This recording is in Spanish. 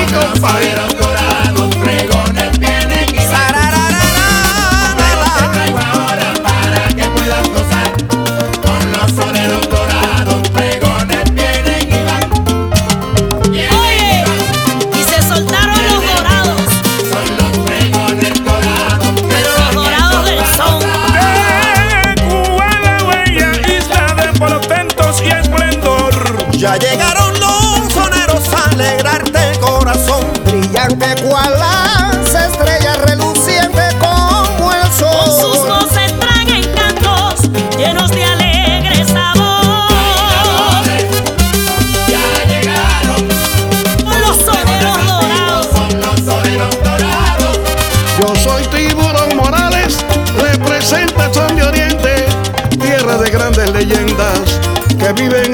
compadre. Dorados, pregones vienen y van. Te traigo ahora para que puedas gozar. Con los soneros dorados, pregones vienen y van. Oye, y se soltaron los dorados, Son los pregones dorados, pero los dorados del son. De Cuba la bella isla de portentos y esplendor. Ya llegaron los soneros a alegrarte el corazón, brillante cual las estrellas, reluciente como el sol. Con sus voces traen encantos llenos de alegre sabor. ya llegaron. Con los soneros dorados. Son los soneros dorados. Yo soy Tiburón Morales, representa Son de Oriente, tierra de grandes leyendas que viven